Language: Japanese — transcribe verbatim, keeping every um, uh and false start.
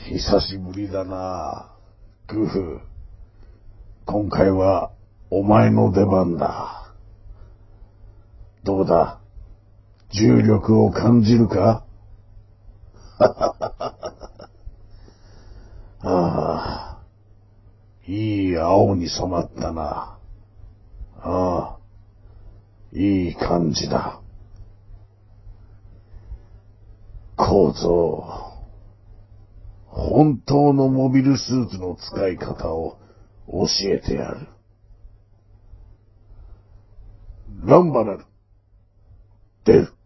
久しぶりだな、グフ。今回はお前の出番だ。どうだ、重力を感じるか？ああ、いい青に染まったな。ああ、いい感じだ。小僧、本当のモビルスーツの使い方を教えてやる。ランバラル、出る。